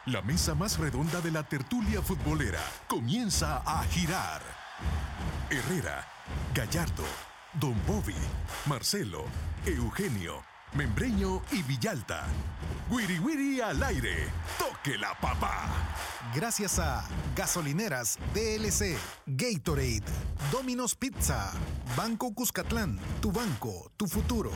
La mesa más redonda de la tertulia futbolera comienza a girar. Herrera, Gallardo, Don Bobby, Marcelo, Eugenio, Membreño y Villalta. Wiri Wiri al aire. ¡Toque la papa! Gracias a Gasolineras DLC, Gatorade, Domino's Pizza, Banco Cuscatlán, tu banco, tu futuro.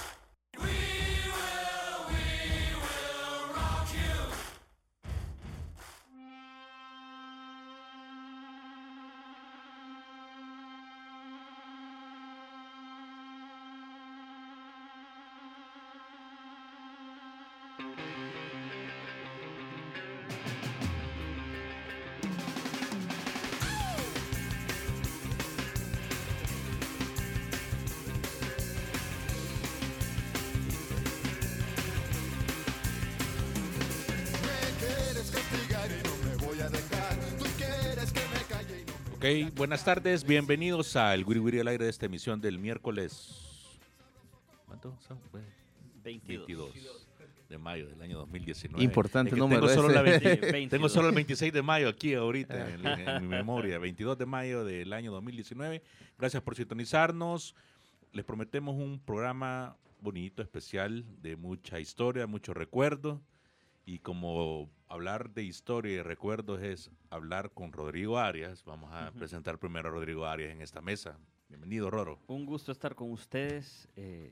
Ok, buenas tardes, bienvenidos al Wiri Wiri al aire de esta emisión del miércoles. ¿Cuánto? 22 de mayo del año 2019. Importante número tengo solo, ese. tengo solo el 26 de mayo aquí ahorita en mi memoria, 22 de mayo del año 2019. Gracias por sintonizarnos. Les prometemos un programa bonito, especial, de mucha historia, mucho recuerdo. Y como hablar de historia y recuerdos es hablar con Rodrigo Arias, vamos a presentar primero a Rodrigo Arias en esta mesa. Bienvenido, Roro. Un gusto estar con ustedes.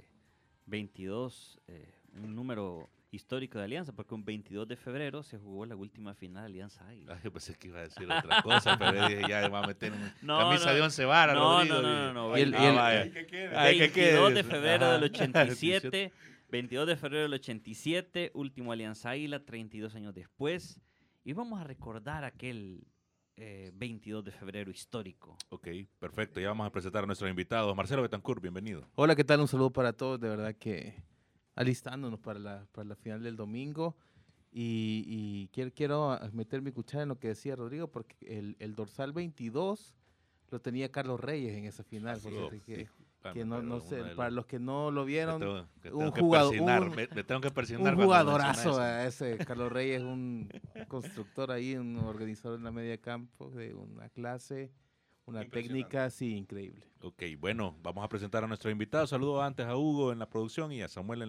22, un número histórico de Alianza, porque un 22 de febrero se jugó la última final de Alianza Águila. Yo pensé que iba a decir otra cosa, pero dije, ya va a meter camisa de 11 varas, Rodrigo. No. Y el 22 de febrero del 87. 22 de febrero del 87, último Alianza Águila, 32 años después. Y vamos a recordar aquel 22 de febrero histórico. Ok, perfecto. Ya vamos a presentar a nuestros invitados. Marcelo Betancourt, bienvenido. Hola, ¿qué tal? Un saludo para todos. De verdad que alistándonos para la final del domingo. Y quiero meter mi cuchara en lo que decía Rodrigo, porque el dorsal 22 lo tenía Carlos Reyes en esa final. Que no sé, para los que no lo vieron, me tengo que persignar. Un jugadorazo ese. Carlos Reyes, un constructor ahí, un organizador en la media campo de una clase, una técnica así increíble. Ok, bueno, vamos a presentar a nuestros invitados. Saludo antes a Hugo en la producción y a Samuel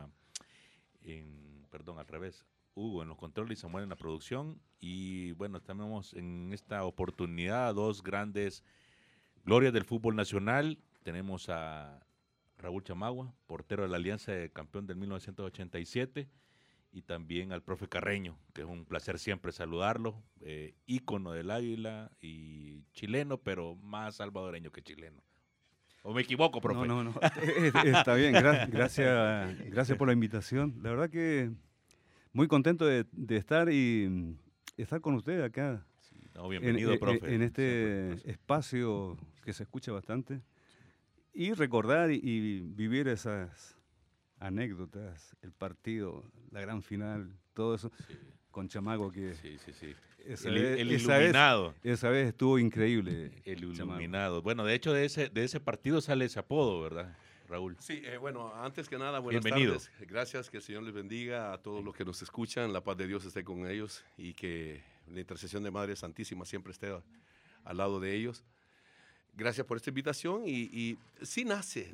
Hugo en los controles y Samuel en la producción. Y bueno, tenemos en esta oportunidad dos grandes glorias del fútbol nacional. Tenemos a Raúl Chamagua, portero de la Alianza, campeón del 1987, y también al profe Carreño, que es un placer siempre saludarlo, ícono del Águila y chileno, pero más salvadoreño que chileno. ¿O me equivoco, profe? No. Está bien, gracias por la invitación. La verdad que muy contento de estar y estar con ustedes acá. Sí, bienvenido, profe. En este espacio que se escucha bastante. Y recordar y vivir esas anécdotas, el partido, la gran final, todo eso, sí. Con Chamagua que... Sí. El iluminado. Esa vez estuvo increíble. El iluminado. Bueno, de hecho, de ese partido sale ese apodo, ¿verdad, Raúl? Sí, bueno, antes que nada, buenas Bienvenido. tardes. Gracias, que el Señor les bendiga a todos los que nos escuchan, la paz de Dios esté con ellos y que la intercesión de Madre Santísima siempre esté al lado de ellos. Gracias por esta invitación y sí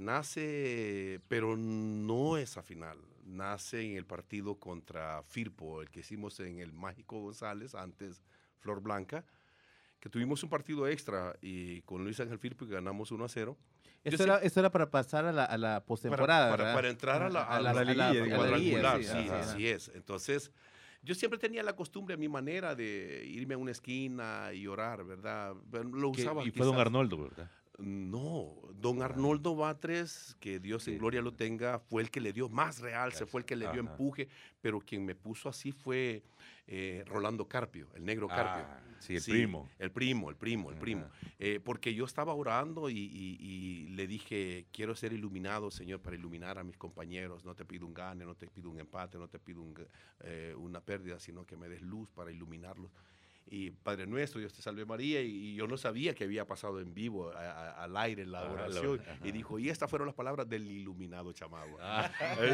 nace, pero no esa final. Nace en el partido contra Firpo, el que hicimos en el Mágico González, antes Flor Blanca, que tuvimos un partido extra y con Luis Ángel Firpo y ganamos 1-0. Esto era para pasar a la postemporada, ¿verdad? Para entrar a la liguilla, cuadrangular, sí, así es. Entonces, yo siempre tenía la costumbre, a mi manera, de irme a una esquina y orar, ¿verdad? Lo usaba. Y fue don Arnoldo, ¿verdad? No, don Arnoldo Batres, que Dios en gloria lo tenga, fue el que le dio más realce, fue el que le dio empuje, pero quien me puso así fue Rolando Carpio, el negro Carpio. Sí, el primo. El primo. Porque yo estaba orando y le dije, quiero ser iluminado, Señor, para iluminar a mis compañeros. No te pido un gane, no te pido un empate, no te pido una pérdida, sino que me des luz para iluminarlos. y Padre Nuestro, Dios te salve María, y yo no sabía que había pasado en vivo, al aire, en la oración, y dijo, y estas fueron las palabras del iluminado Chamagua.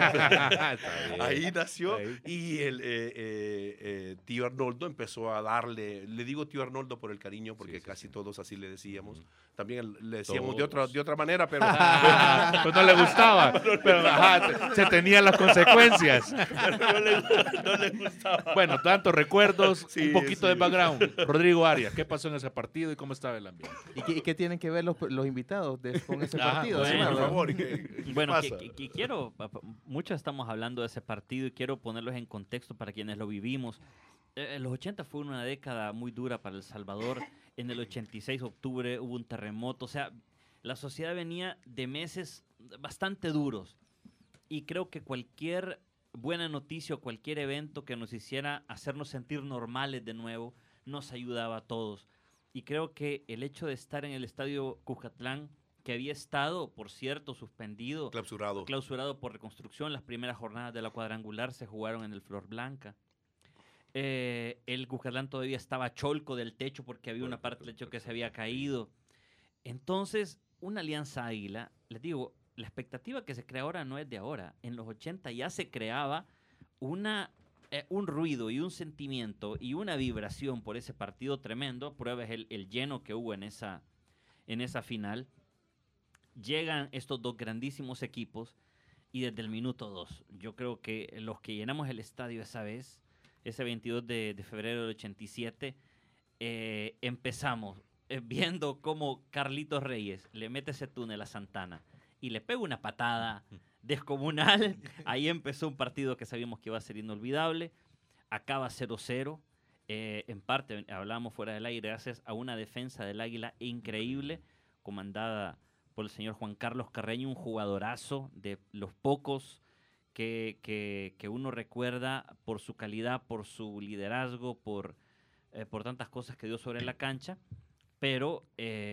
Ahí nació, y el tío Arnoldo empezó a darle, le digo tío Arnoldo por el cariño, porque casi todos así le decíamos, también le decíamos de otra manera, pero... Pues no le gustaba, pero se tenían las consecuencias. no le gustaba. Bueno, tantos recuerdos, un poquito de background. Rodrigo Arias, ¿qué pasó en ese partido y cómo estaba el ambiente? ¿Y qué tienen que ver los invitados con ese partido? Bueno, por favor. Bueno, quiero, mucho estamos hablando de ese partido y quiero ponerlos en contexto para quienes lo vivimos. Los 80 fue una década muy dura para El Salvador. En el 86 de octubre hubo un terremoto. O sea, la sociedad venía de meses bastante duros. Y creo que cualquier buena noticia o cualquier evento que nos hiciera hacernos sentir normales de nuevo nos ayudaba a todos. Y creo que el hecho de estar en el estadio Cuscatlán, que había estado, por cierto, suspendido, clausurado por reconstrucción, las primeras jornadas de la cuadrangular se jugaron en el Flor Blanca. El Cuscatlán todavía estaba cholco del techo porque había una parte del techo que se había caído. Entonces, una Alianza Águila, les digo, la expectativa que se crea ahora no es de ahora. En los 80 ya se creaba un ruido y un sentimiento y una vibración por ese partido tremendo. Prueba es el lleno que hubo en esa final. Llegan estos dos grandísimos equipos y desde el minuto 2, yo creo que los que llenamos el estadio esa vez, ese 22 de febrero del 87, empezamos viendo cómo Carlitos Reyes le mete ese túnel a Santana y le pega una patada descomunal. Ahí empezó un partido que sabíamos que iba a ser inolvidable. Acaba 0-0. En parte, hablábamos fuera del aire, gracias a una defensa del Águila increíble, comandada por el señor Juan Carlos Carreño, un jugadorazo de los pocos que uno recuerda por su calidad, por su liderazgo, por tantas cosas que dio sobre la cancha. Pero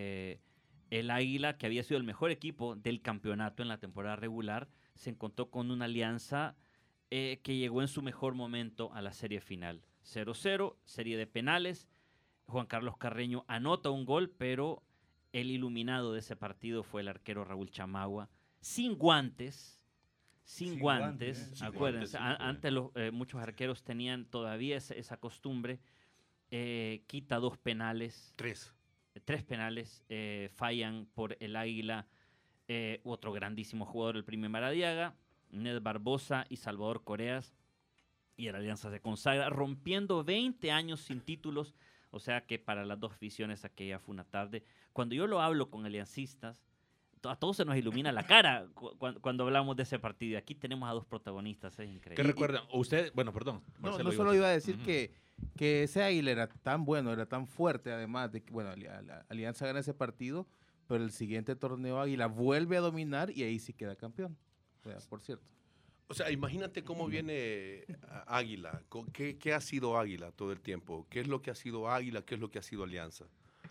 el Águila, que había sido el mejor equipo del campeonato en la temporada regular, se encontró con una Alianza que llegó en su mejor momento a la serie final. 0-0, serie de penales. Juan Carlos Carreño anota un gol, pero el iluminado de ese partido fue el arquero Raúl Chamagua, sin guantes. Acuérdense, antes muchos arqueros tenían todavía esa costumbre. Quita 2 penales. 3 penales fallan por el Águila. Otro grandísimo jugador, el Prime Maradiaga, Ned Barbosa y Salvador Coreas. Y la Alianza se consagra, rompiendo 20 años sin títulos. O sea que para las dos aficiones aquella fue una tarde. Cuando yo lo hablo con aliancistas, a todos se nos ilumina la cara cuando hablamos de ese partido. Y aquí tenemos a 2 protagonistas, es increíble. ¿Qué recuerdan? Usted, bueno, perdón. Marcelo, no solo iba a decir que ese Águila era tan bueno, era tan fuerte, además de que, bueno, la Alianza gana ese partido, pero el siguiente torneo Águila vuelve a dominar y ahí sí queda campeón. O sea, por cierto. O sea, imagínate cómo viene Águila. ¿Qué ha sido Águila todo el tiempo? ¿Qué es lo que ha sido Águila? ¿Qué es lo que ha sido Alianza?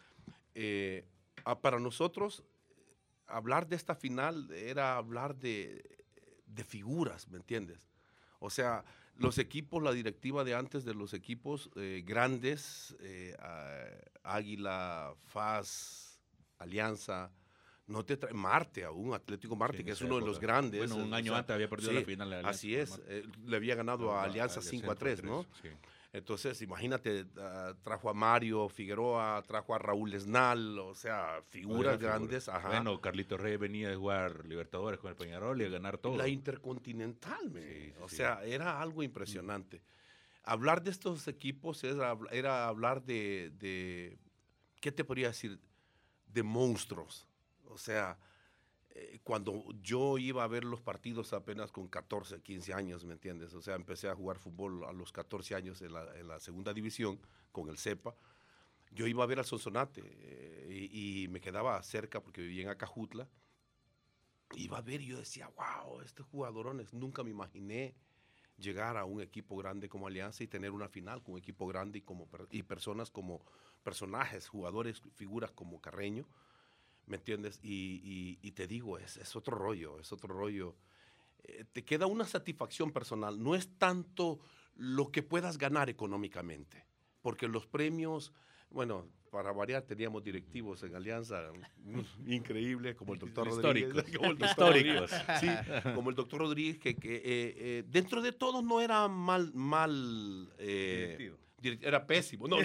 Para nosotros, hablar de esta final era hablar de figuras, ¿me entiendes? O sea, los equipos, la directiva de antes de los equipos grandes, Águila, FAS, Alianza, no te trae Marte, aún Atlético Marte, sí, que es uno de los grandes. Bueno, un año antes había perdido la final. De así es, le había ganado a Alianza 5-3, ¿no? Sí. Entonces, imagínate, trajo a Mario Figueroa, trajo a Raúl Esnal, o sea, figuras grandes. Ajá. Bueno, Carlitos Reyes venía de jugar Libertadores con el Peñarol y a ganar todo. La Intercontinental, o sea, era algo impresionante. Hablar de estos equipos era hablar de, ¿qué te podría decir? De monstruos. O sea, cuando yo iba a ver los partidos apenas con 14, 15 años, ¿me entiendes? O sea, empecé a jugar fútbol a los 14 años en la segunda división con el CEPA. Yo iba a ver al Sonsonate y me quedaba cerca porque vivía en Acajutla. Iba a ver y yo decía, wow, estos jugadorones, nunca me imaginé llegar a un equipo grande como Alianza y tener una final con un equipo grande y personas como personajes, jugadores, figuras como Carreño. ¿Me entiendes? Y te digo, es otro rollo, es otro rollo. Te queda una satisfacción personal. No es tanto lo que puedas ganar económicamente. porque los premios, bueno, para variar teníamos directivos en Alianza increíbles, como el doctor Rodríguez. Históricos. Sí, como el doctor Rodríguez, que dentro de todo no era mal Directivo. era pésimo. No, Es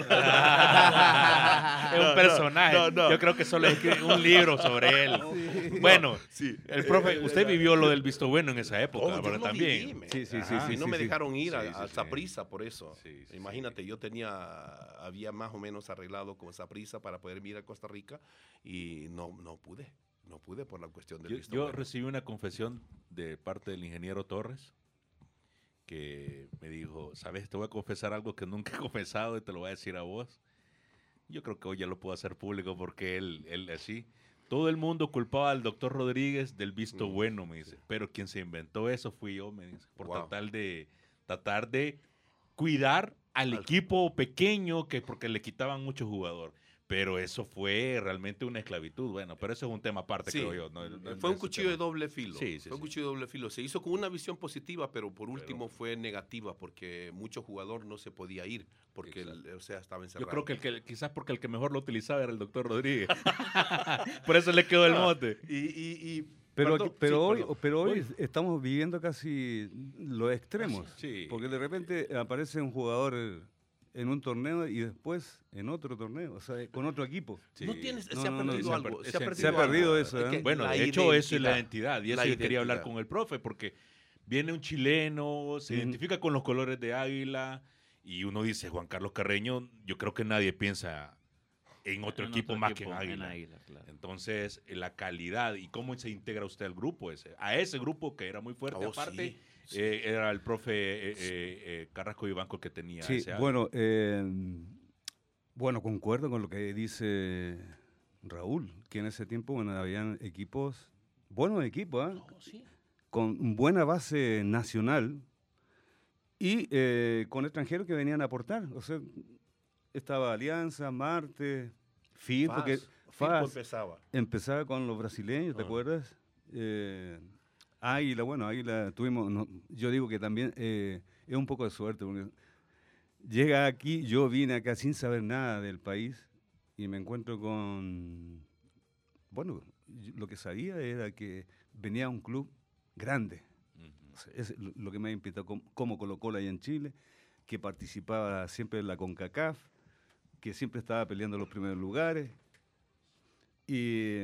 un personaje. no. Yo creo que solo escribe un libro sobre él. Sí. Bueno, Sí. el profe, usted vivió lo del visto bueno en esa época, Oh, yo pero lo también. viví, me. Sí, sí, sí, Ajá, sí, y no sí, me sí. dejaron ir Sí, a sí, Saprissa por eso. Sí, sí, Imagínate, yo había más o menos arreglado con Saprissa para poder ir a Costa Rica y no pude por la cuestión del visto Yo bueno. recibí una confesión de parte del ingeniero Torres que me dijo, sabes, te voy a confesar algo que nunca he confesado y te lo voy a decir a vos. Yo creo que hoy ya lo puedo hacer público porque él así. Todo el mundo culpaba al doctor Rodríguez del visto bueno, me dice. Pero quien se inventó eso fui yo, me dice. Por Wow. tratar de cuidar al equipo pequeño porque le quitaban mucho jugador. Pero eso fue realmente una esclavitud. Bueno, pero eso es un tema aparte, Sí, creo yo. fue un cuchillo de doble filo. Sí, sí, fue un sí. cuchillo de doble filo. Se hizo con una visión positiva, pero por último fue negativa porque mucho jugador no se podía ir porque estaba encerrado. Yo creo que quizás porque el que mejor lo utilizaba era el doctor Rodríguez. Por eso le quedó el mote. Pero, Perdón, pero hoy estamos viviendo casi los extremos. Sí. Porque de repente aparece un jugador en un torneo y después en otro torneo, o sea, con otro equipo. Sí. No tienes, No, se ha no, no, perdido se ha algo. se ha perdido eso, ¿eh? que Bueno, la de hecho, eso es la identidad. identidad. Y eso La yo quería hablar identidad. con el profe, porque viene un chileno, se identifica con los colores de Águila, y uno dice, Juan Carlos Carreño, yo creo que nadie piensa en otro En equipo otro más equipo, que en en Águila. Águila, claro. Entonces, la calidad y cómo se integra usted al grupo ese. A ese grupo que era muy fuerte, Oh, aparte, sí. era el profe Carrasco Vivanco el que tenía Sí, ese Águila. bueno, concuerdo con lo que dice Raúl, que en ese tiempo, bueno, habían equipos, buenos equipos, ¿ah? Con buena base nacional y con extranjeros que venían a aportar. O sea, estaba Alianza, Marte, FIR, porque FAS empezaba con los brasileños, ¿te acuerdas? Águila, bueno, Águila tuvimos, yo digo que también es un poco de suerte, porque llega aquí, yo vine acá sin saber nada del país y me encuentro con, bueno, lo que sabía era que venía un club grande. O sea, es lo que me ha implicado, como Colo-Colo allá en Chile, que participaba siempre en la CONCACAF, que siempre estaba peleando los primeros lugares. Y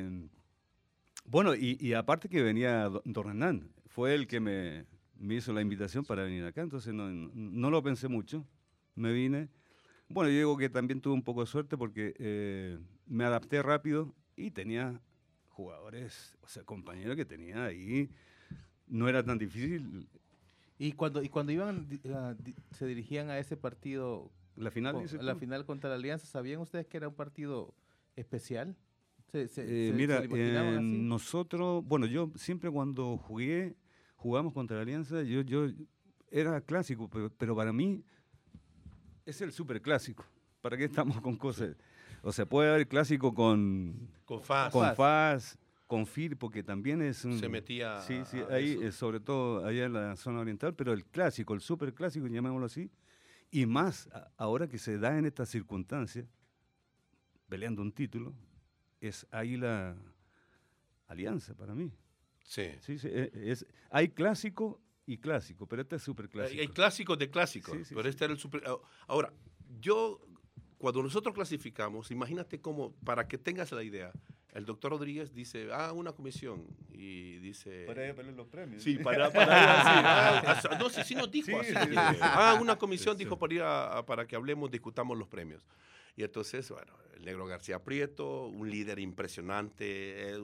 bueno, y aparte que venía Don Hernán, fue el que me hizo la invitación para venir acá, entonces no lo pensé mucho, me vine. Bueno, yo digo que también tuve un poco de suerte porque me adapté rápido y tenía jugadores, o sea, compañeros que tenía ahí, no era tan difícil. Y cuando iban, se dirigían a ese partido, La final, dice la tú. final contra la Alianza, ¿sabían ustedes que era un partido especial? Mira, ¿se lo imaginaban así? nosotros, bueno, yo siempre cuando jugamos contra la Alianza, yo era clásico, pero para mí es el superclásico. ¿Para qué estamos con cosas? O sea, puede haber clásico con FAS, con FIR, porque también es un... Se metía Sí, sí, a ahí, eso. sobre todo allá en la zona oriental, pero el clásico, el superclásico, llamémoslo así, y más ahora que se da en estas circunstancias, peleando un título, es Águila Alianza para mí. Sí. Sí, sí, hay clásico y clásico, pero este es superclásico. Hay clásicos de clásicos, Sí, sí, pero sí. este era el super... Ahora, cuando nosotros clasificamos, imagínate cómo, para que tengas la idea, el doctor Rodríguez dice, una comisión, y dice... Para pelear los premios. Sí, para así. No sé si nos dijo Sí, así. sí, sí. Una comisión, dijo, para ir para que hablemos, discutamos los premios. Y entonces, bueno, el negro García Prieto, un líder impresionante,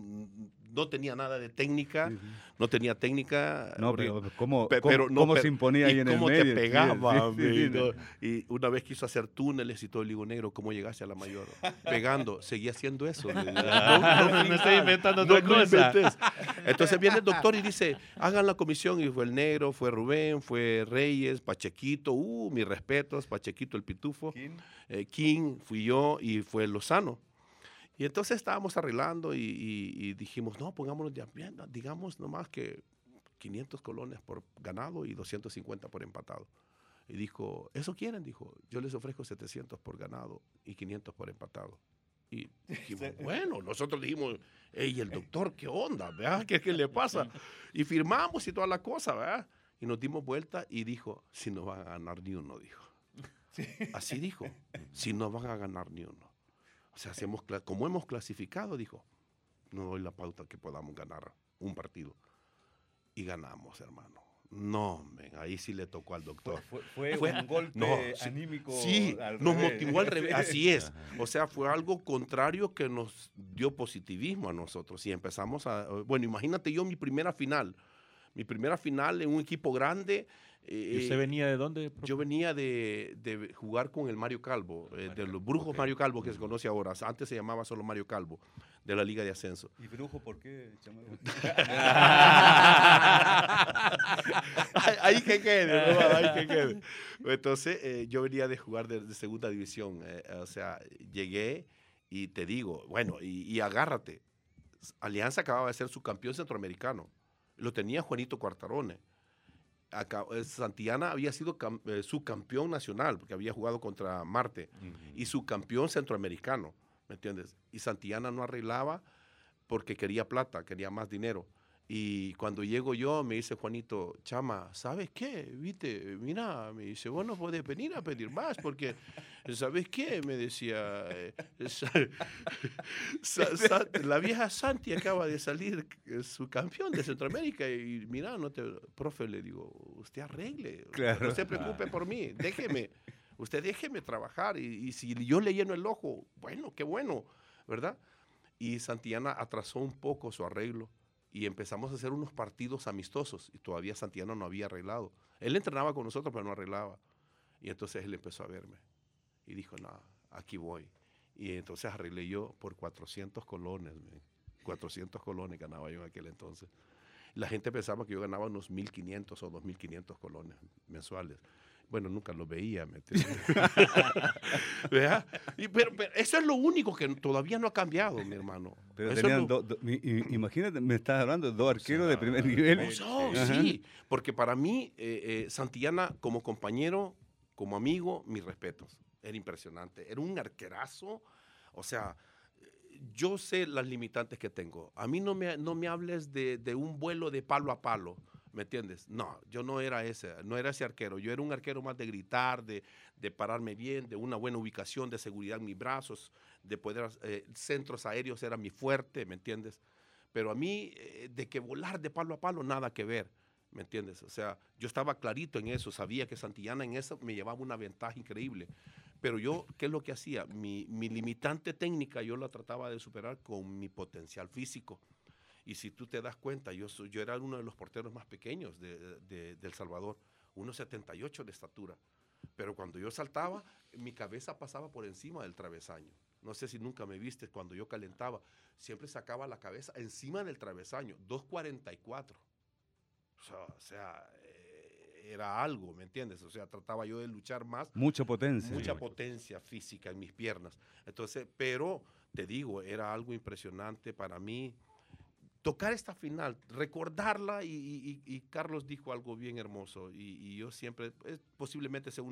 no tenía nada de técnica, no tenía técnica. No, pero ¿cómo no, se imponía ahí en el cómo medio? te pegaba, Sí, sí, sí, amigo. Y una vez quiso hacer túneles y todo, el digo, negro, ¿cómo llegaste a la mayor? Pegando, seguía haciendo eso. No estoy inventando otra cosa. inventes. Entonces viene el doctor y dice, hagan la comisión, y fue el negro, fue Rubén, fue Reyes, Pachequito, mis respetos, Pachequito el pitufo, King, fui yo y fue Lozano. Y entonces estábamos arreglando y dijimos, no, pongámonos de ambiente, digamos nomás que 500 colones por ganado y 250 por empatado. Y dijo, ¿eso quieren? Dijo, yo les ofrezco 700 por ganado y 500 por empatado. Y dijimos, bueno, nosotros dijimos, hey, el doctor, ¿qué onda? ¿Verdad? ¿Qué le pasa? Y firmamos y toda la cosa, ¿verdad? Y nos dimos vuelta y dijo, si no van a ganar ni uno, dijo. Así dijo, si no van a ganar ni uno. O sea, como hemos clasificado, dijo, no doy la pauta que podamos ganar un partido. Y ganamos, hermano. No, ahí sí le tocó al doctor. Fue un golpe anímico. Sí, nos motivó al revés. Así es. O sea, fue algo contrario que nos dio positivismo a nosotros. Y empezamos bueno, imagínate yo mi primera final en un equipo grande. ¿Y usted venía de dónde, profe? Yo venía de jugar con el Mario Calvo, de los Brujos Mario Calvo, que se conoce ahora. Antes se llamaba solo Mario Calvo, de la Liga de Ascenso. ¿Y Brujo por qué, Chamorro? Ahí que quede, ¿no? Ahí que quede. Entonces, yo venía de jugar de segunda división. O sea, llegué y te digo, bueno, y agárrate. Alianza acababa de ser su campeón centroamericano. Lo tenía Juanito Cuartarone. Santillana había sido subcampeón nacional, porque había jugado contra Marte, y subcampeón centroamericano, ¿me entiendes? Y Santillana no arreglaba porque quería plata, quería más dinero. Y cuando llego yo, me dice Juanito, Chama, ¿sabes qué? ¿Viste? Mira, me dice, vos no podés venir a pedir más, porque, ¿sabes qué? Me decía, la vieja Santi acaba de salir su campeón de Centroamérica, y mira, profe, le digo, usted arregle, claro. No se preocupe por mí, usted déjeme trabajar, y si yo le lleno el ojo, bueno, qué bueno, ¿verdad? Y Santillana atrasó un poco su arreglo, y empezamos a hacer unos partidos amistosos, y todavía Santillana no había arreglado. Él entrenaba con nosotros, pero no arreglaba. Y entonces él empezó a verme, y dijo, no, aquí voy. Y entonces arreglé yo por 400 colones, 400 colones ganaba yo en aquel entonces. La gente pensaba que yo ganaba unos 1.500 o 2.500 colones mensuales. Bueno, nunca lo veía, ¿me entiendes? ¿Verdad? Pero eso es lo único que todavía no ha cambiado, mi hermano. Pero eso tenían imagínate, me estás hablando de dos arqueros de primer nivel. Sí, porque para mí, Santillana como compañero, como amigo, mis respetos. Era impresionante. Era un arquerazo. O sea, yo sé las limitantes que tengo. A mí no me hables de un vuelo de palo a palo. ¿Me entiendes? No, yo no era ese arquero. Yo era un arquero más de gritar, de pararme bien, de una buena ubicación, de seguridad en mis brazos, de poder, centros aéreos era mi fuerte, ¿me entiendes? Pero a mí, de que volar de palo a palo, nada que ver, ¿me entiendes? O sea, yo estaba clarito en eso, sabía que Santillana en eso me llevaba una ventaja increíble. Pero yo, ¿qué es lo que hacía? Mi limitante técnica yo la trataba de superar con mi potencial físico. Y si tú te das cuenta, yo era uno de los porteros más pequeños de El Salvador, 1,78 de estatura. Pero cuando yo saltaba, mi cabeza pasaba por encima del travesaño. No sé si nunca me viste cuando yo calentaba. Siempre sacaba la cabeza encima del travesaño, 2,44. O sea, era algo, ¿me entiendes? O sea, trataba yo de luchar más. Mucha potencia. Mucha potencia física en mis piernas. Entonces, pero te digo, era algo impresionante para mí. Tocar esta final, recordarla, y Carlos dijo algo bien hermoso, y yo siempre, posiblemente sea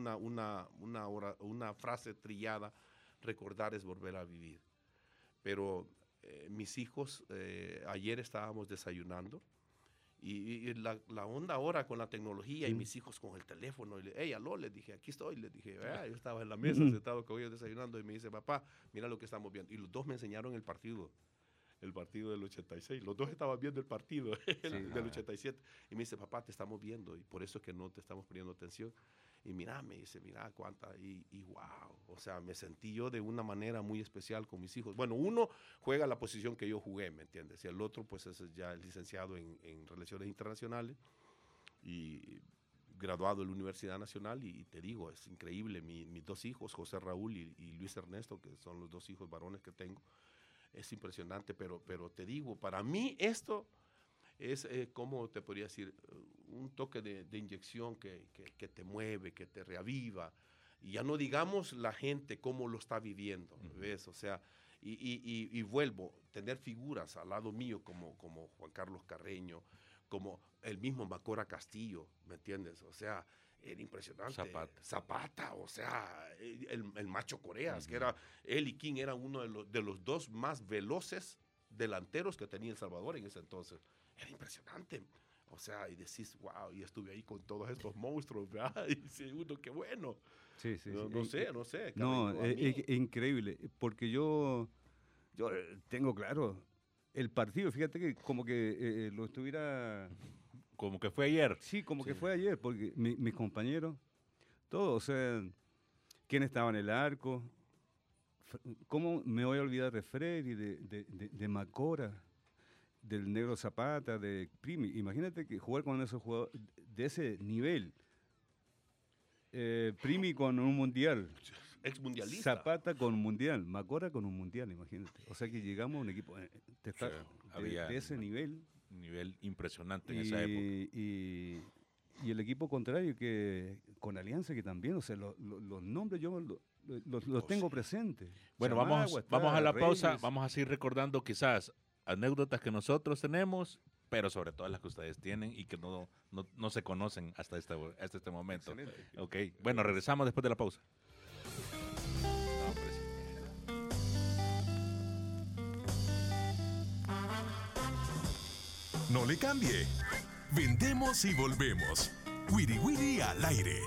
una frase trillada, recordar es volver a vivir. Pero mis hijos, ayer estábamos desayunando, y la onda ahora con la tecnología, y mis hijos con el teléfono, y hey, aló, les dije, aquí estoy, les dije, yo estaba en la mesa sentado con ellos desayunando, y me dice, papá, mira lo que estamos viendo, y los dos me enseñaron el partido del 86. Los dos estaban viendo el partido del 87. Y me dice, papá, te estamos viendo y por eso es que no te estamos poniendo atención. Y mira, me dice, mira cuánta. Y wow, o sea, me sentí yo de una manera muy especial con mis hijos. Bueno, uno juega la posición que yo jugué, ¿me entiendes? Y el otro, pues, es ya licenciado en Relaciones Internacionales y graduado de la Universidad Nacional. Y te digo, es increíble. Mis dos hijos, José Raúl y Luis Ernesto, que son los dos hijos varones que tengo, es impresionante, pero te digo, para mí esto es, ¿cómo te podría decir? Un toque de inyección que te mueve, que te reaviva. Y ya no digamos la gente cómo lo está viviendo, ¿ves? O sea, y vuelvo, tener figuras al lado mío como Juan Carlos Carreño, como el mismo Macora Castillo, ¿me entiendes? O sea, era impresionante. Zapata. O sea, el Macho Coreas, que era, él y King eran uno de los dos más veloces delanteros que tenía El Salvador en ese entonces. Era impresionante. O sea, y decís, wow, y estuve ahí con todos estos monstruos, ¿verdad? Y dice uno, qué bueno. Sí. No sé. No, Carrillo, a mí. es increíble, porque yo tengo claro el partido, fíjate que como que lo estuviera... Como que fue ayer. Sí, como que fue ayer, porque mis compañeros, todos, o sea, quién estaba en el arco, ¿cómo me voy a olvidar de Freddy, de Macora, del Negro Zapata, de Primi? Imagínate que jugar con esos jugadores de ese nivel, Primi con un mundial, Ex mundialista. Zapata con un mundial, Macora con un mundial, imagínate. O sea que llegamos a un equipo de ese nivel. Nivel impresionante en esa época. Y el equipo contrario, que con Alianza, que también, o sea, los nombres yo los tengo presentes. Bueno, Chamagua, vamos a la Reyes. pausa, vamos a seguir recordando quizás anécdotas que nosotros tenemos, pero sobre todo las que ustedes tienen y que no se conocen hasta este momento. Excelente. Ok, bueno, regresamos después de la pausa. No le cambie. Vendemos y volvemos. Wiri Wiri al aire.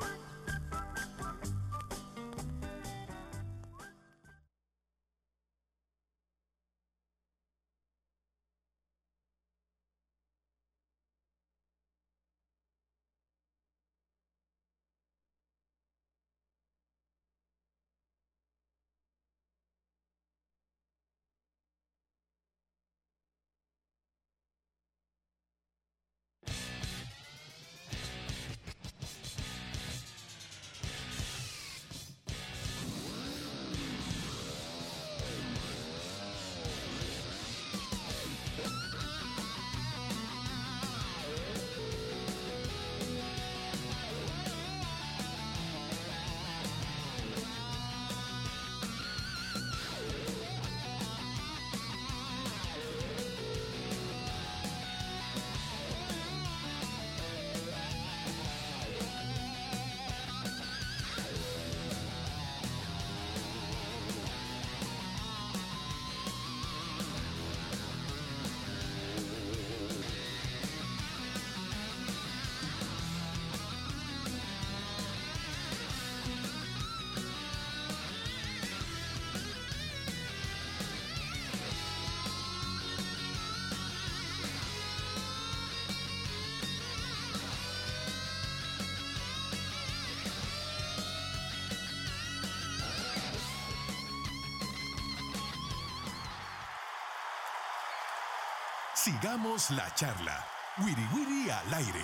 Sigamos la charla. Wiri Wiri al aire.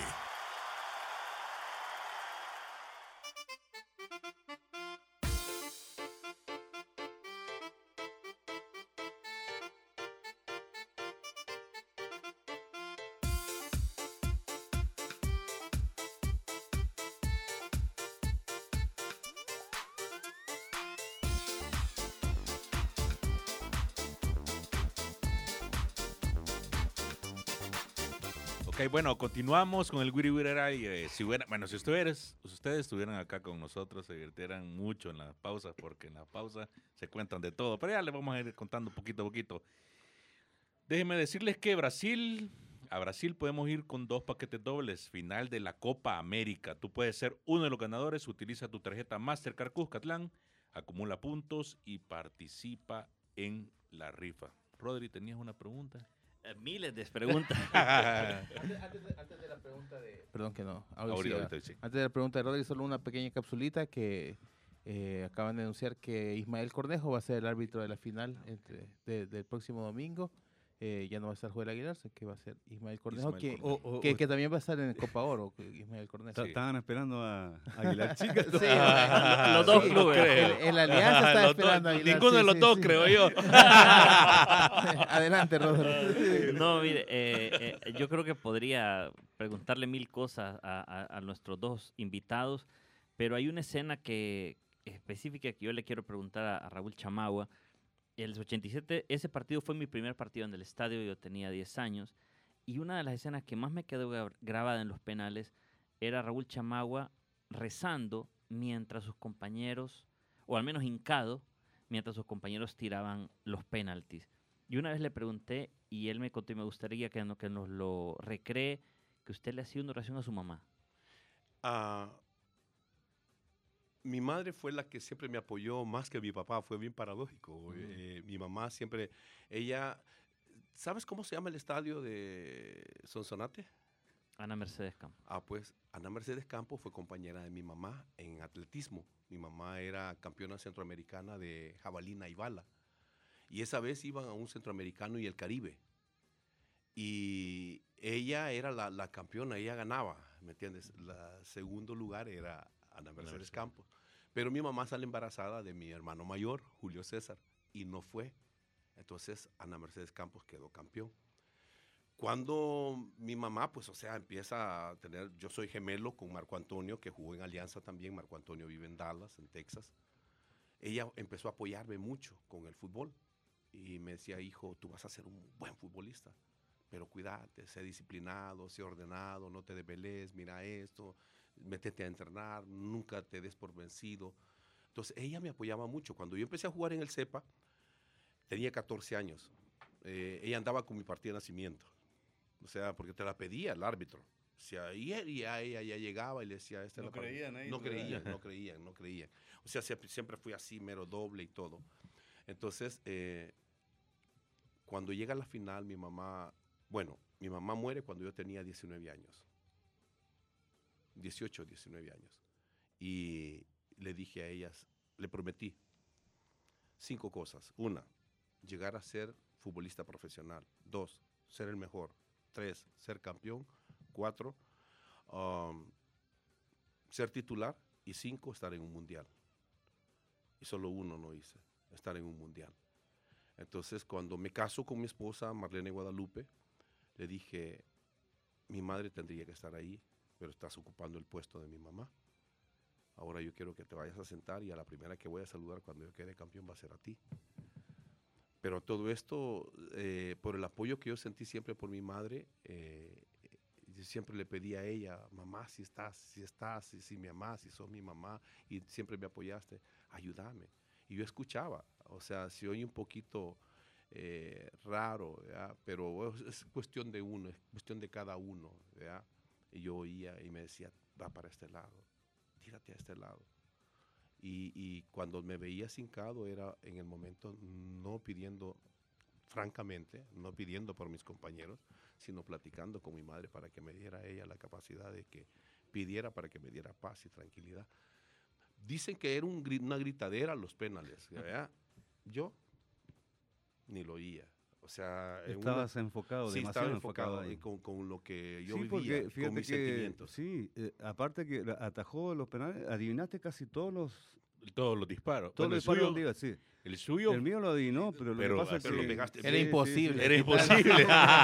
Ok, bueno, continuamos con el Wiri Wiri al aire. Si ustedes estuvieran acá con nosotros, se divirtieran mucho en las pausas, porque en las pausas se cuentan de todo. Pero ya les vamos a ir contando poquito a poquito. Déjenme decirles que a Brasil podemos ir con 2 paquetes dobles, final de la Copa América. Tú puedes ser uno de los ganadores, utiliza tu tarjeta Mastercard Cuscatlán, acumula puntos y participa en la rifa. Rodri, ¿tenías una pregunta? Miles de preguntas. Antes de la pregunta de... Perdón que no. Ahorita, sí. Antes de la pregunta de Rodri, solo una pequeña capsulita que acaban de anunciar que Ismael Cornejo va a ser el árbitro de la final del próximo domingo. Ya no va a estar Joel Aguilar, sé que va a ser Ismael Cornejo, que también va a estar en Copa Oro, Ismael Cornejo. Estaban esperando a Aguilar Chica. Sí, los dos clubes. El Alianza está esperando a Aguilar. Ninguno de los dos, creo yo. Adelante, Rodri. No, mire, yo creo que podría preguntarle 1000 cosas a nuestros dos invitados, pero hay una escena específica que yo le quiero preguntar a Raúl Chamagua. El 87, ese partido fue mi primer partido en el estadio, yo tenía 10 años, y una de las escenas que más me quedó grabada en los penales era Raúl Chamagua rezando mientras sus compañeros, o al menos hincado, mientras sus compañeros tiraban los penaltis. Y una vez le pregunté y él me contó, y me gustaría que nos lo recree, que usted le hacía una oración a su mamá. Mi madre fue la que siempre me apoyó más que mi papá, fue bien paradójico. Mi mamá siempre, ella, ¿sabes cómo se llama el estadio de Sonsonate? Ana Mercedes Campos. Pues Ana Mercedes Campos fue compañera de mi mamá en atletismo. Mi mamá era campeona centroamericana de jabalina y bala. Y esa vez iban a un centroamericano y el Caribe. Y ella era la campeona, ella ganaba, ¿me entiendes? El segundo lugar era Ana Mercedes Campos. Pero mi mamá sale embarazada de mi hermano mayor, Julio César, y no fue. Entonces Ana Mercedes Campos quedó campeón. Cuando mi mamá, pues, o sea, empieza a tener, yo soy gemelo con Marco Antonio, que jugó en Alianza también. Marco Antonio vive en Dallas, en Texas. Ella empezó a apoyarme mucho con el fútbol. Y me decía, hijo, tú vas a ser un buen futbolista, pero cuídate, sé disciplinado, sé ordenado, no te desveles, mira esto, métete a entrenar, nunca te des por vencido. Entonces, ella me apoyaba mucho. Cuando yo empecé a jugar en el CEPA, tenía 14 años. Ella andaba con mi partida de nacimiento. O sea, porque te la pedía el árbitro. O sea, y ella ya llegaba y le decía... No creían ahí. No creían. O sea, siempre fui así, mero doble y todo. Entonces, cuando llega la final, mi mamá muere cuando yo tenía 19 años. 18, 19 años. Y le dije a ellas, le prometí 5 cosas. 1, llegar a ser futbolista profesional. 2, ser el mejor. 3, ser campeón. 4, ser titular. Y 5, estar en un mundial. Y solo 1 no hice, estar en un mundial. Entonces, cuando me caso con mi esposa, Marlene Guadalupe, le dije, mi madre tendría que estar ahí, pero estás ocupando el puesto de mi mamá. Ahora yo quiero que te vayas a sentar y a la primera que voy a saludar cuando yo quede campeón va a ser a ti. Pero todo esto, por el apoyo que yo sentí siempre por mi madre, yo siempre le pedí a ella, mamá, si me amás, si sos mi mamá, y siempre me apoyaste, ayúdame. Y yo escuchaba, o sea, se oye un poquito raro, ¿verdad? Pero es cuestión de uno, es cuestión de cada uno, ¿verdad? Y yo oía y me decía, va para este lado, tírate a este lado. Y cuando me veía hincado era en el momento no pidiendo, francamente, no pidiendo por mis compañeros, sino platicando con mi madre para que me diera ella la capacidad de que pidiera para que me diera paz y tranquilidad. Dicen que era una gritadera los penales, ¿verdad? Yo ni lo oía. O sea, estabas enfocado, sí, demasiado estaba enfocado ahí. Con lo que yo Sí, vivía, porque fíjate con mis que, sentimientos. sí, aparte que atajó los penales, adivinaste casi todos los disparos. todos los disparos donde iba, sí. El suyo. El mío lo adivinó, pero lo que pasa es pero lo que pegaste Era bien. imposible. Era imposible.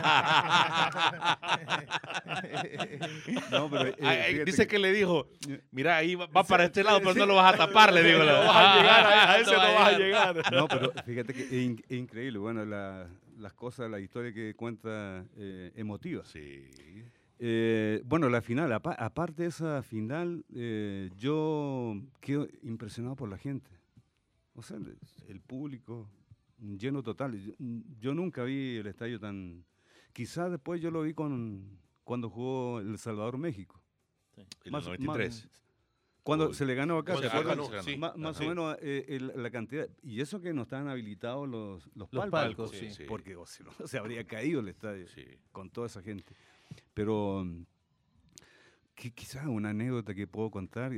No, pero, Dice que le dijo, mira, ahí va para este sí, lado, pero sí. no lo vas a tapar, le digo. No vas a llegar, a ese no vas a llegar. No, pero fíjate que es increíble. Bueno, las cosas, la historia que cuenta emotiva. Sí. Bueno, la final, aparte de esa final, yo quedo impresionado por la gente. O sea, el público, lleno total. Yo nunca vi el estadio tan... Quizás después yo lo vi cuando jugó El Salvador, México. Sí. En el 93. Cuando se le ganó acá, Cuando ¿se acuerdan? se ganó, sí. Más o menos la cantidad. Y eso que no estaban habilitados los palcos. palcos, sí. Porque si no, se habría caído el estadio Sí. con toda esa gente. Pero quizás una anécdota que puedo contar,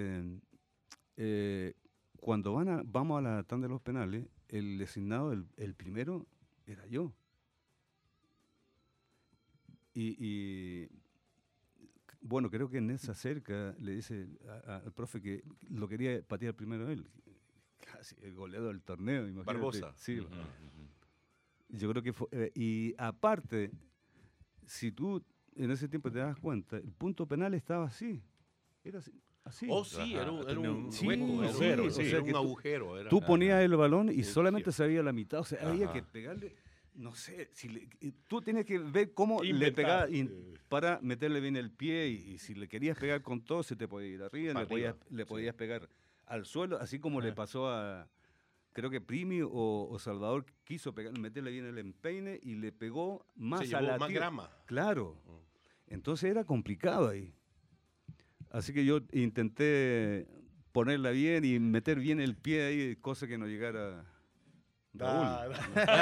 cuando vamos a la tanda de los penales, el designado, el primero, era yo. Y bueno, creo que Ned se acerca, le dice al profe que lo quería patear primero él. Casi el goleador del torneo, imagínate. Barbosa. Sí. Yo creo que fue... y aparte, si tú en ese tiempo te das cuenta, el punto penal estaba así. Era así. Oh, sí, era un Sí, hueco, sí, agujero, o sea era que un agujero. Era, Tú ponías el balón y Sí, solamente sí. se veía la mitad, o sea, había Ajá. que pegarle no sé, tú tienes que ver cómo le pegaba para meterle bien el pie y si le querías pegar con todo, se te podía ir arriba, le podías pegar al suelo, así como le pasó a, creo que Primi o Salvador quiso meterle bien el empeine y le pegó más a la más grama. Claro, entonces era complicado ahí. Así que yo intenté ponerla bien y meter bien el pie ahí, cosa que no llegara Raúl.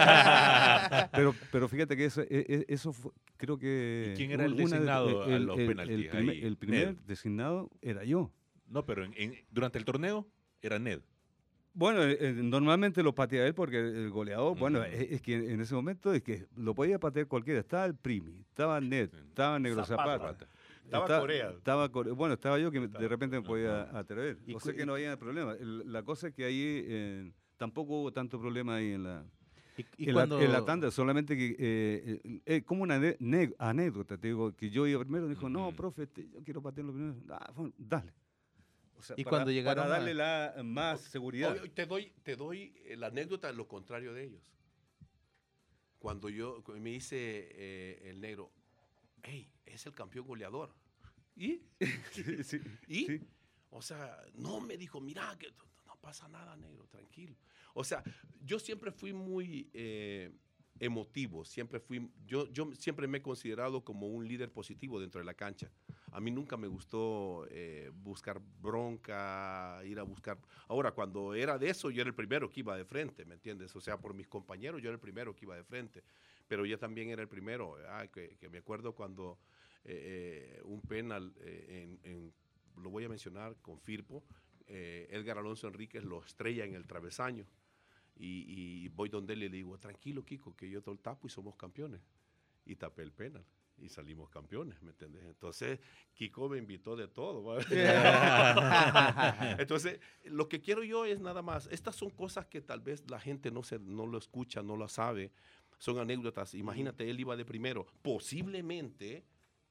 Pero fíjate que eso fue, creo que... ¿Y quién era el designado a los penaltis? El primer designado era yo. No, pero durante el torneo era Ned. Bueno, normalmente lo patea él porque el goleador, bueno, es que en ese momento es que lo podía patear cualquiera. Estaba el Primi, estaba Ned, estaba Negro Zapata. Estaba Corea. Bueno, estaba yo que de repente me podía atrever. O sea que no había problema. La cosa es que ahí tampoco hubo tanto problema ahí en la tanda, solamente que como una anécdota, te digo, que yo iba primero, dijo, no, profe, yo quiero patearlo primero. Dale. O sea, cuando llegaron para darle más seguridad. Te doy la anécdota de lo contrario de ellos. Cuando me dice el negro, hey, es el campeón goleador. ¿Y? Sí. O sea, no, me dijo, mira, que no pasa nada, negro, tranquilo. O sea, yo siempre fui muy emotivo, yo siempre me he considerado como un líder positivo dentro de la cancha. A mí nunca me gustó buscar bronca, ir a buscar... Ahora, cuando era de eso, yo era el primero que iba de frente, ¿me entiendes? O sea, por mis compañeros, yo era el primero que iba de frente. Pero yo también era el primero, que me acuerdo cuando un penal, lo voy a mencionar con Firpo, Edgar Alonso Enríquez lo estrella en el travesaño y voy donde él y le digo, tranquilo Kiko, que yo te lo tapo y somos campeones. Y tapé el penal y salimos campeones, ¿me entiendes? Entonces, Kiko me invitó de todo. Entonces, lo que quiero yo es nada más, estas son cosas que tal vez la gente no lo escucha, no lo sabe, son anécdotas. Imagínate, él iba de primero. Posiblemente,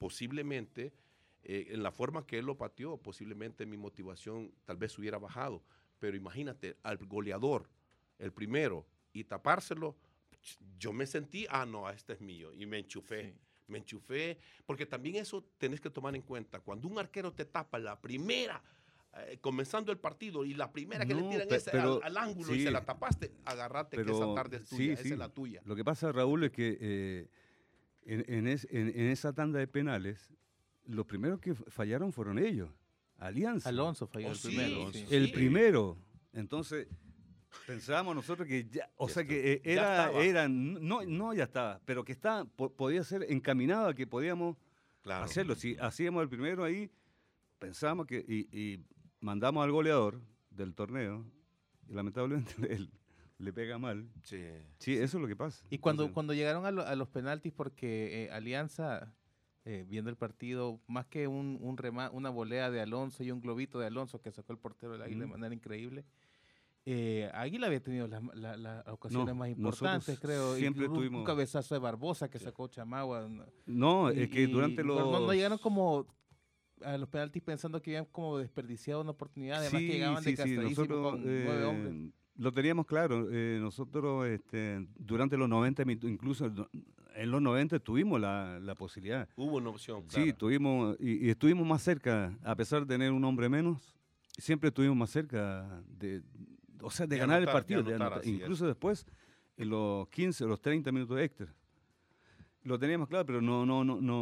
en la forma que él lo pateó, posiblemente mi motivación tal vez hubiera bajado. Pero imagínate, al goleador, el primero, y tapárselo, yo me sentí, no, este es mío. Y me enchufé. Sí. Me enchufé, porque también eso tenés que tomar en cuenta. Cuando un arquero te tapa la primera, comenzando el partido, y la primera que le tiran al ángulo sí, y se la tapaste, agarrate que esa tarde es tuya, esa es la tuya. Lo que pasa, Raúl, es que en esa tanda de penales, los primeros que fallaron fueron ellos, Alianza. Alonso falló el primero. Sí. El primero. Entonces... pensábamos nosotros que ya, sea que ya estaba, pero que podía ser encaminado a que podíamos hacerlo. Si hacíamos el primero ahí, pensábamos que, y mandamos al goleador del torneo, y lamentablemente él le pega mal. Sí, eso es lo que pasa. Y cuando llegaron a los penaltis, porque Alianza, viendo el partido, más que una volea de Alonso y un globito de Alonso que sacó el portero del Águila de manera increíble, Águila había tenido las ocasiones más importantes, creo. Siempre tuvimos un cabezazo de Barbosa que sacó Chamagua. Es que durante los... No llegaron como a los penaltis pensando que habían como desperdiciado una oportunidad, además que llegaban de castradísimo con 9 hombres. Lo teníamos claro. Nosotros durante los 90, incluso en los 90 tuvimos la posibilidad. Hubo una opción, claro. Sí, tuvimos, y estuvimos más cerca, a pesar de tener un hombre menos, siempre estuvimos más cerca de ganar el partido, incluso después, en los 15 o los 30 minutos extra. Lo teníamos claro, pero no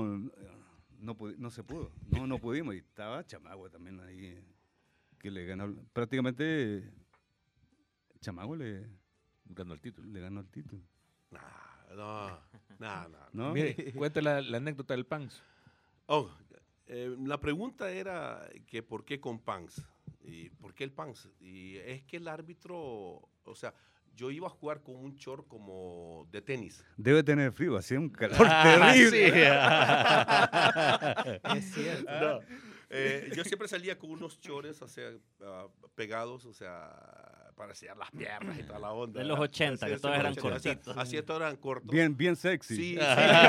se pudo. No pudimos. Y estaba Chamagua también ahí, que le ganó. Prácticamente, Chamagua le ganó el título. No. Mire, cuente la anécdota del Pans. La pregunta era que ¿por qué con Pans? ¿Y por qué el Pans? Y es que el árbitro, o sea, yo iba a jugar con un short como de tenis. Debe tener frío, hacía un calor terrible. Sí. Es cierto. No, yo siempre salía con unos shorts, o sea, pegados, o sea, para sellar las piernas y toda la onda. De los 80, que todos eran cortitos. Así todos eran cortos. Bien sexy. Sí.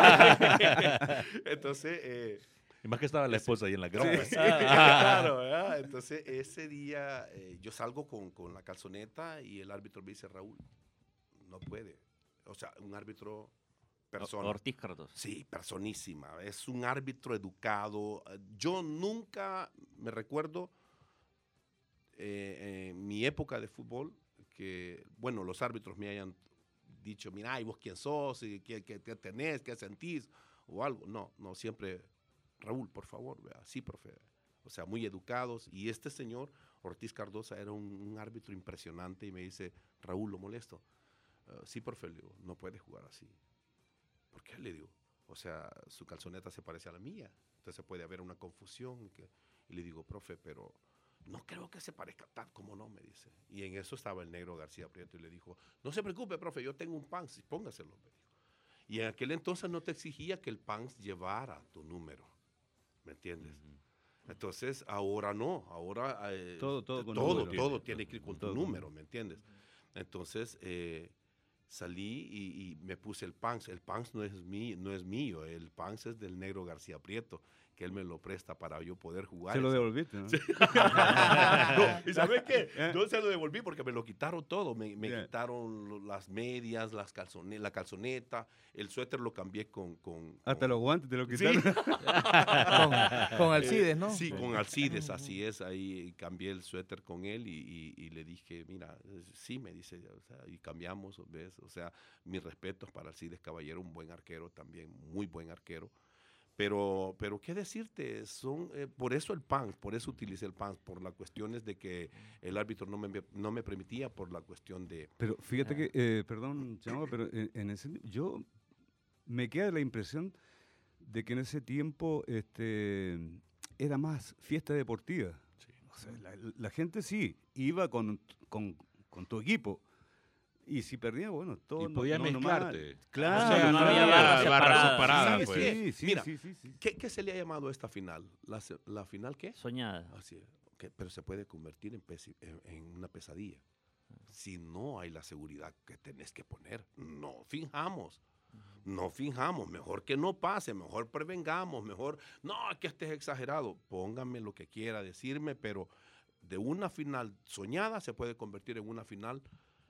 Entonces... y más que estaba la esposa ahí en la grama. Sí, claro, ¿verdad? Entonces, ese día yo salgo con la calzoneta y el árbitro me dice, Raúl, no puede. o sea, un árbitro persona. Ortiz Cardoso. Sí, personísima. Es un árbitro educado. Yo nunca me recuerdo en mi época de fútbol que, bueno, los árbitros me hayan dicho, mira, ¿y vos quién sos? ¿Qué tenés? ¿Qué sentís? O algo. No, siempre, Raúl, por favor, vea. Sí, profe. O sea, muy educados. Y este señor, Ortiz Cardoso, era un árbitro impresionante y me dice, Raúl, lo molesto. Sí, profe, le digo, no puede jugar así. ¿Por qué? Le digo, o sea, su calzoneta se parece a la mía. Entonces puede haber una confusión. Y le digo, profe, pero no creo que se parezca tal como no, me dice. Y en eso estaba el negro García Prieto y le dijo, no se preocupe, profe, yo tengo un pants, póngaselo, me dijo. Y en aquel entonces no te exigía que el pants llevara tu número, ¿me entiendes? Entonces, ahora no, ahora todo tiene que ir con tu número, ¿me entiendes? Entonces, salí y me puse el pants. El pants no es mío, el pants es del negro García Prieto, que él me lo presta para yo poder jugar. Se lo devolviste, ¿no? Sí. No, ¿y sabes qué? Yo se lo devolví porque me lo quitaron todo. Me quitaron las medias, la calzoneta, el suéter lo cambié con hasta los guantes te lo quitaron. Sí. con Alcides, ¿no? Sí, con Alcides, así es. Ahí cambié el suéter con él y le dije, mira, sí, me dice, o sea, y cambiamos, ¿ves? O sea, mis respetos para Alcides Caballero, un buen arquero también, muy buen arquero. Pero qué decirte, por eso el PANS, por eso utilicé el PANS, por las cuestiones de que el árbitro no me permitía, por la cuestión de... Pero fíjate que, perdón, Chamo, pero en ese, yo me queda la impresión de que en ese tiempo era más fiesta deportiva. Sí. O sea, la gente sí iba con tu equipo. Y si perdía, bueno, todo. Y podía mezclarte. Claro. O sea, no había barra separada, pues. Sí, sí, Mira, sí. ¿Qué se le ha llamado a esta final? ¿La final qué? Soñada. Así es. Pero se puede convertir en una pesadilla. Si no hay la seguridad que tenés que poner, no finjamos. No finjamos, mejor que no pase, mejor prevengamos, mejor, no, que estés exagerado. Póngame lo que quiera decirme, pero de una final soñada se puede convertir en una final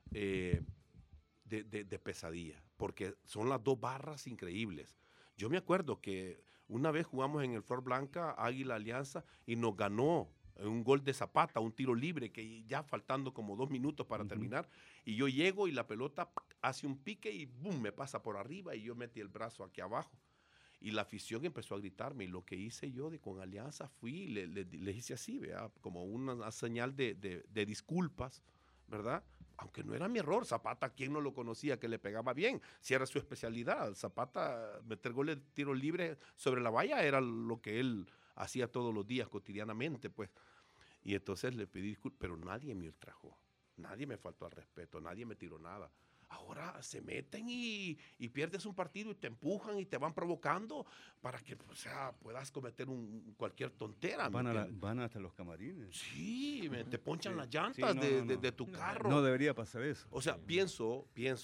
de pesadilla, porque son las dos barras increíbles. Yo me acuerdo que una vez jugamos en el Flor Blanca, Águila Alianza, y nos ganó un gol de Zapata, un tiro libre, que ya faltando como 2 minutos para terminar, y yo llego y la pelota hace un pique y ¡bum!, me pasa por arriba y yo metí el brazo aquí abajo. Y la afición empezó a gritarme, y lo que hice yo con Alianza fui, le hice así, ¿verdad? Como una señal de disculpas, ¿verdad? Aunque no era mi error. Zapata, ¿quién no lo conocía que le pegaba bien? Si era su especialidad. Zapata, meter goles de tiro libre sobre la valla era lo que él hacía todos los días, cotidianamente, pues. Y entonces le pedí disculpas, pero nadie me ultrajó. Nadie me faltó al respeto, nadie me tiró nada. Ahora se meten y pierdes un partido y te empujan y te van provocando para que, o sea, puedas cometer cualquier tontera. Van hasta los camarines. Sí, te ponchan las llantas de tu carro. No debería pasar eso. O sea, pienso,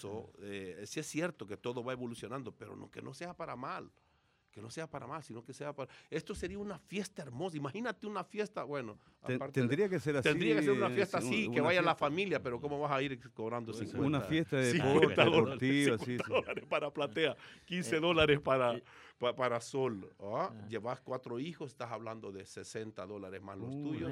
sí es cierto que todo va evolucionando, pero que no sea para mal. Que no sea para mal, sino que sea para... Esto sería una fiesta hermosa. Imagínate una fiesta, bueno... Tendría que ser así. Tendría que ser una fiesta así, que vaya la familia, pero ¿cómo vas a ir cobrando 50? Una fiesta de deportiva, sí. $50 para platea, $15 para sol. Llevas 4 hijos, estás hablando de $60 más los tuyos.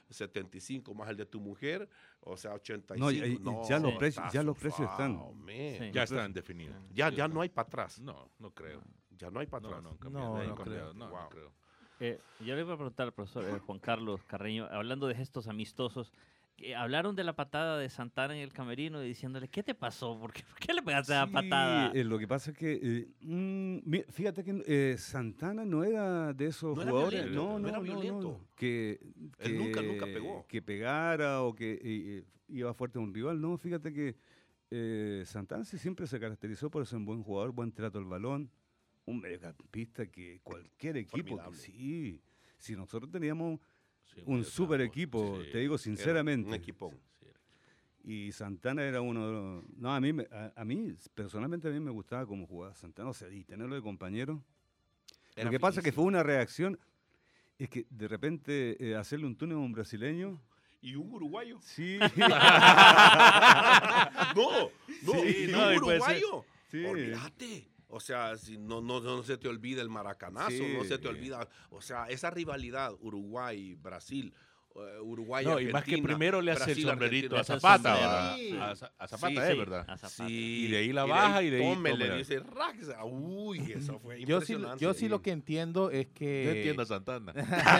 75 más el de tu mujer, o sea, 85. Ya los precios están. Sí. Ya están definidos. Ya no hay para atrás. No creo. Ya no hay para atrás. No creo. Yo le iba a preguntar al profesor Juan Carlos Carreño, hablando de gestos amistosos, que hablaron de la patada de Santana en el camerino y diciéndole, ¿qué te pasó? ¿Por qué le pegaste la patada? Lo que pasa es que, fíjate que Santana no era de esos jugadores. No era violento. Que él nunca pegó. Que pegara o que iba fuerte a un rival. No, fíjate que Santana siempre se caracterizó por ser un buen jugador, buen trato al balón, un mediocampista que cualquier equipo... Sí, si nosotros teníamos... un super equipo, te digo sinceramente. Un equipón. Y Santana era uno de los... No, a mí, personalmente, a mí me gustaba cómo jugaba Santana, o sea, y tenerlo de compañero. Lo que pasa es que fue una reacción, es que de repente hacerle un túnel a un brasileño... ¿Y un uruguayo? Sí. No, Sí, ¿y no, un y puede ser. uruguayo? Sí. Olvídate. O sea, si no se te olvida el maracanazo, Sí. no se te olvida. O sea, esa rivalidad Uruguay-Brasil, Uruguay, No, y más que Argentina, primero le hace el Brasil, sombrerito a Argentina. Zapata, sombrero. ¿verdad? Sí. A Zapata, Sí, es sí. verdad. A Zapata. Sí. Y de ahí la baja y de ahí tómele, tómela. dice, rax. Uy, eso fue Yo impresionante. sí lo que entiendo es que... Yo entiendo a Santana.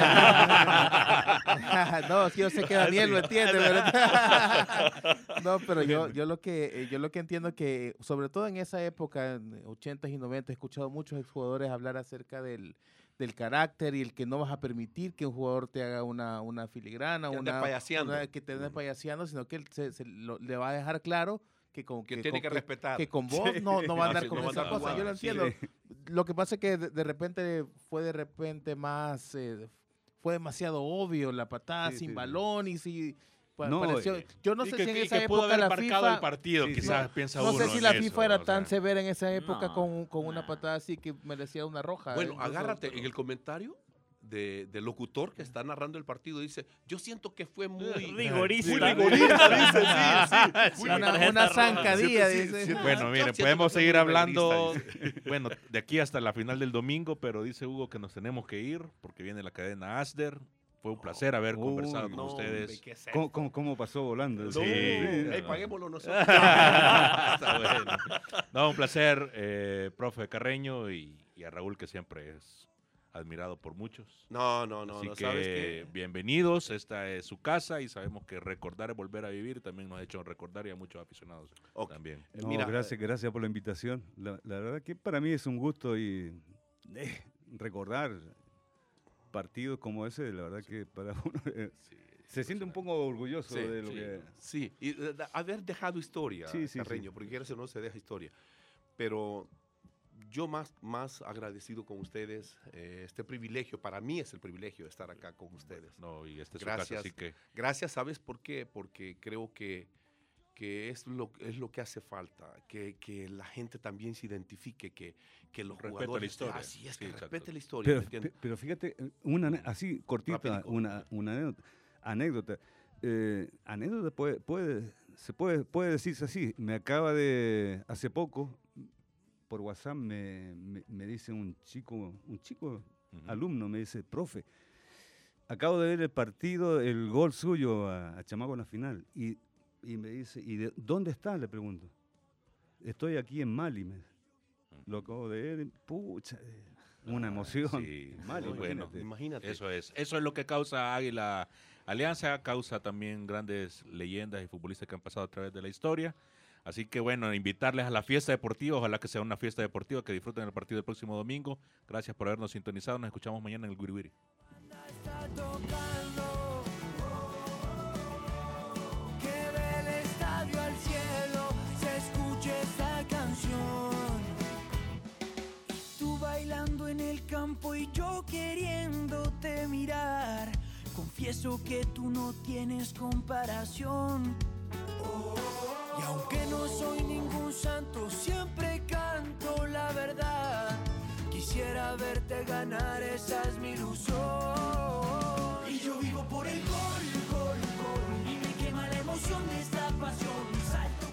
No, yo sé que Daniel lo entiende, ¿verdad? No, pero yo lo que entiendo que, sobre todo en esa época, en 80s y 90s, he escuchado muchos exjugadores hablar acerca del carácter y el que no vas a permitir que un jugador te haga una filigrana, Que ande payaseando. que te ande payaseando, sino que él le va a dejar claro que tiene que respetar. que con vos no va a andar Sí, con no va a esa andar cosa. Yo lo jugando. entiendo. Lo que pasa es que de repente fue más, fue demasiado obvio la patada Sí, sin sí, sí. balón y si No, pareció, yo no Y sé que, si en y esa que pudo época haber la marcado FIFA el partido, Sí, quizás sí. piensa no uno sé si en la eso, FIFA era o tan sea. severa en esa época No, con una nah. patada así que merecía una roja. Bueno, Entonces, agárrate, pero- en el comentario del locutor que está narrando el partido dice, yo siento que fue muy Rigorista. Muy rigorista, dice, sí. Sí, una tarjeta roja. zancadilla, Sí, dice. sí. Bueno, Yo miren, siento podemos que fue seguir muy hablando, rigorista, bueno, de aquí hasta la final del domingo, pero dice Hugo que nos tenemos que ir porque viene la cadena Asder. Fue un placer haber Uy, conversado con No, ustedes. hombre, ¿qué es ¿Cómo pasó volando? No, Sí. ey, paguémoslo nosotros. Está bueno. No, un placer, profe Carreño, y a Raúl, que siempre es admirado por muchos. No, Así que ¿sabes qué? bienvenidos, esta es su casa y sabemos que recordar es volver a vivir, también nos ha hecho recordar y a muchos aficionados Ok. también. No, Mira, gracias por la invitación. La verdad que para mí es un gusto y recordar partidos como ese, la verdad que para uno se siente un poco orgulloso Sí, de lo sí, que... sí. Y haber dejado historia, Sí, sí, Carreño, porque quieras o no se deja historia. Pero yo más agradecido con ustedes, este privilegio, para mí es el privilegio de estar acá con ustedes. No, y este es su Gracias. casa, así que Gracias, ¿sabes por qué? Porque creo que es lo que hace falta, que la gente también se identifique, que los Respeta jugadores... la historia. Así es, que Sí, exacto. respete la historia, ¿me entiendes? Pero fíjate, así cortita, Rapidico. una anécdota. Anécdota se puede decirse así. Me acaba de, hace poco, por WhatsApp me dice un chico ujú. alumno, me dice, profe, acabo de ver el partido, el gol suyo a Chamago en la final. Y me dice, ¿y dónde está? Le pregunto. Estoy aquí en Mali. Lo acabo de ver, pucha, una emoción. Sí, Mali, muy bueno. imagínate. Imagínate. Eso es lo que causa Águila Alianza, causa también grandes leyendas y futbolistas que han pasado a través de la historia. Así que bueno, invitarles a la fiesta deportiva, ojalá que sea una fiesta deportiva, que disfruten el partido del próximo domingo. Gracias por habernos sintonizado, nos escuchamos mañana en el Wiri Wiri. Está tocando, que del estadio al cielo se escuche esta canción. Tú bailando en el campo y yo queriéndote mirar. Confieso que tú no tienes comparación. Y aunque no soy ningún santo, siempre canto la verdad. Quisiera verte ganar, esa es mi ilusión. Y yo vivo por el gol. Y me quema la emoción de esta pasión. Salto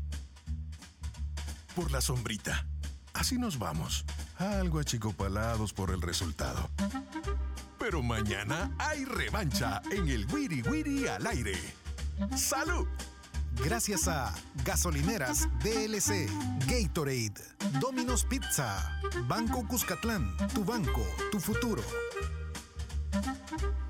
Por la sombrita. Así nos vamos. Algo achicopalados por el resultado. Pero mañana hay revancha en el Wiri Wiri al aire. ¡Salud! Gracias a Gasolineras DLC, Gatorade, Domino's Pizza, Banco Cuscatlán, tu banco, tu futuro.